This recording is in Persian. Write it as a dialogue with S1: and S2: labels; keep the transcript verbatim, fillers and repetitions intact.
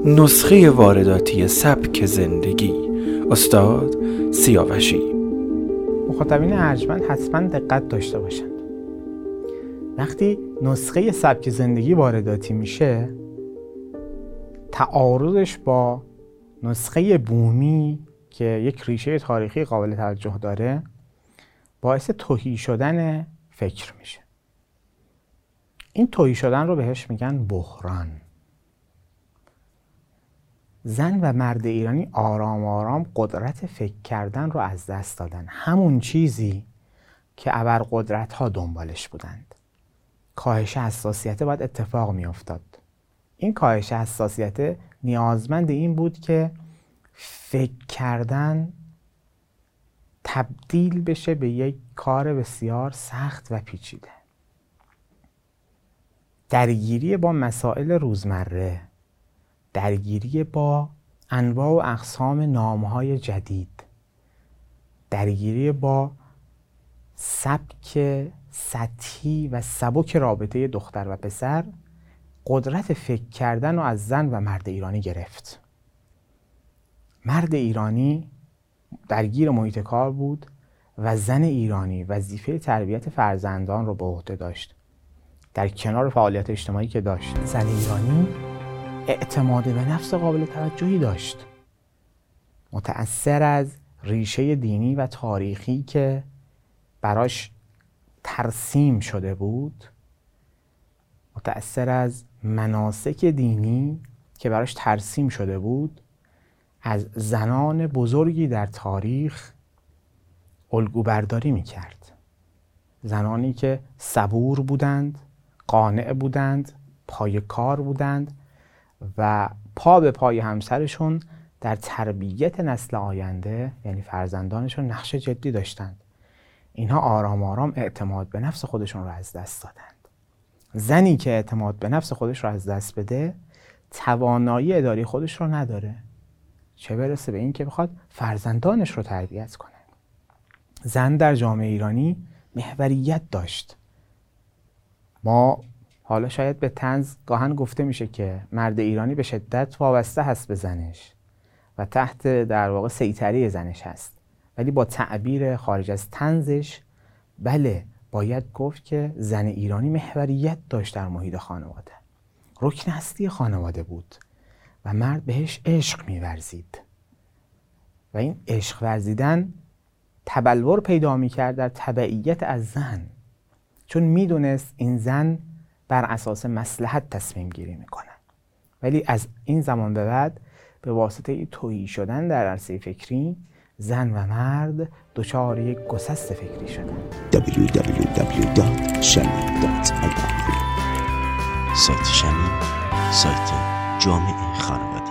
S1: نسخه وارداتی سبک زندگی. استاد سیاوشی.
S2: مخاطبین ارجمند حتما دقت داشته باشند. وقتی نسخه سبک زندگی وارداتی میشه، تعارضش با نسخه بومی که یک ریشه تاریخی قابل توجه داره باعث تهی شدن فکر میشه. این تهی شدن رو بهش میگن بحران. زن و مرد ایرانی آرام آرام قدرت فکر کردن رو از دست دادن. همون چیزی که ابرقدرت ها دنبالش بودند. کاهش حساسیت باید اتفاق می افتاد. این کاهش حساسیت نیازمند این بود که فکر کردن تبدیل بشه به یک کار بسیار سخت و پیچیده. درگیری با مسائل روزمره، درگیری با انواع و اقسام نام‌های جدید، درگیری با سبک سطحی و سبک رابطه دختر و پسر قدرت فکر کردن رو از زن و مرد ایرانی گرفت. مرد ایرانی درگیر محیط کار بود و زن ایرانی وظیفه تربیت فرزندان رو به عهده داشت. در کنار فعالیت اجتماعی که داشت، زن ایرانی اعتماد به نفس قابل توجهی داشت. متأثر از ریشه دینی و تاریخی که براش ترسیم شده بود، متأثر از مناسک دینی که براش ترسیم شده بود، از زنان بزرگی در تاریخ الگو برداری میکرد. زنانی که صبور بودند، قانع بودند، پای کار بودند و پا به پای همسرشون در تربیت نسل آینده یعنی فرزندانشون نقش جدی داشتند. اینها آرام آرام اعتماد به نفس خودشون رو از دست دادند. زنی که اعتماد به نفس خودش رو از دست بده، توانایی اداری خودش رو نداره، چه برسه به این که بخواد فرزندانش رو تربیت کنه. زن در جامعه ایرانی محوریت داشت. ما حالا شاید به طنز گاهن گفته میشه که مرد ایرانی به شدت وابسته هست به زنش و تحت در واقع سیطره زنش هست، ولی با تعبیر خارج از طنزش بله باید گفت که زن ایرانی محوریت داشت در محیط خانواده، رکن هستی خانواده بود و مرد بهش عشق می‌ورزید و این عشق ورزیدن تبلور پیدا می‌کرد در تبعیت از زن، چون میدونست این زن بر اساس مصلحت تصمیم گیری میکنه. ولی از این زمان به بعد به واسطه تهی شدن در عرصه فکری، زن و مرد دچار یک گسست فکری شدن.
S3: دبلیو دبلیو دبلیو دات شمی دات آی آر سایت شمی، سایت جامعه خانواده.